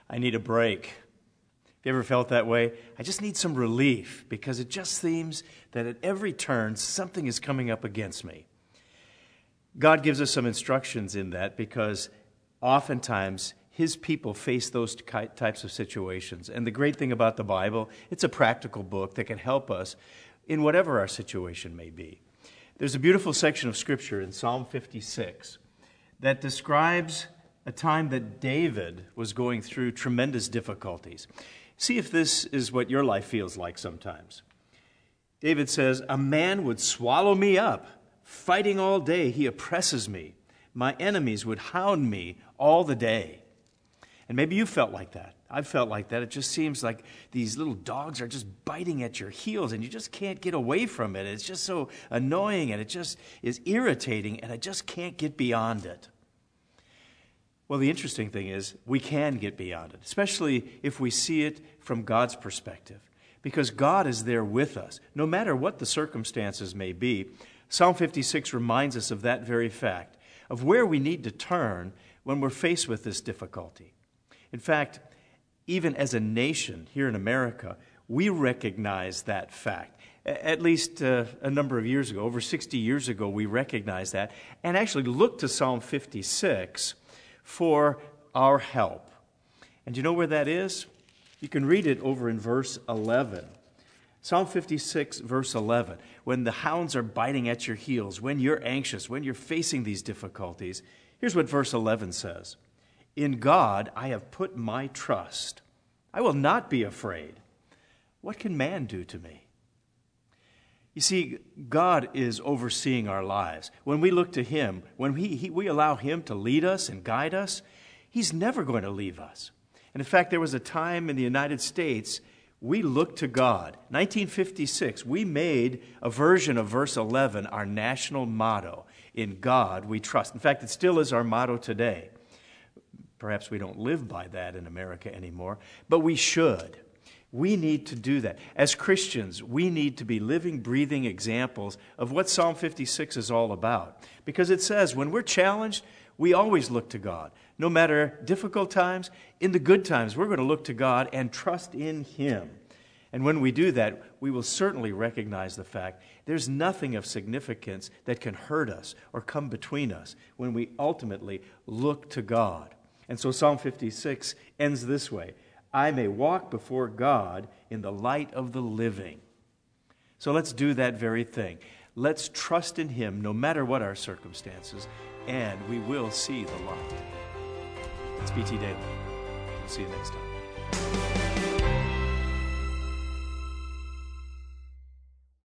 I need a break. Have you ever felt that way? I just need some relief because it just seems that at every turn something is coming up against me. God gives us some instructions in that because oftentimes His people face those types of situations. And the great thing about the Bible, it's a practical book that can help us in whatever our situation may be. There's a beautiful section of Scripture in Psalm 56 that describes a time that David was going through tremendous difficulties. See if this is what your life feels like sometimes. David says, "A man would swallow me up. Fighting all day, he oppresses me. My enemies would hound me all the day." And maybe you felt like that. I've felt like that. It just seems like these little dogs are just biting at your heels and you just can't get away from it. It's just so annoying and it just is irritating and I just can't get beyond it. Well, the interesting thing is we can get beyond it, especially if we see it from God's perspective, because God is there with us, no matter what the circumstances may be. Psalm 56 reminds us of that very fact, of where we need to turn when we're faced with this difficulty. In fact, even as a nation here in America, we recognize that fact. At least a number of years ago, over 60 years ago, we recognized that and actually looked to Psalm 56 for our help. And do you know where that is? You can read it over in verse 11. Psalm 56, verse 11. When the hounds are biting at your heels, when you're anxious, when you're facing these difficulties, here's what verse 11 says. "In God I have put my trust. I will not be afraid. What can man do to me?" You see, God is overseeing our lives. When we look to Him, when we allow Him to lead us and guide us, He's never going to leave us. And in fact, there was a time in the United States we looked to God. 1956, we made a version of verse 11 our national motto. In God we trust. In fact, it still is our motto today. Perhaps we don't live by that in America anymore, but we should. We need to do that. As Christians, we need to be living, breathing examples of what Psalm 56 is all about. Because it says when we're challenged, we always look to God. No matter difficult times, in the good times, we're going to look to God and trust in Him. And when we do that, we will certainly recognize the fact there's nothing of significance that can hurt us or come between us when we ultimately look to God. And so Psalm 56 ends this way. I may walk before God in the light of the living. So let's do that very thing. Let's trust in Him no matter what our circumstances, and we will see the light. It's BT Daily. We'll see you next time.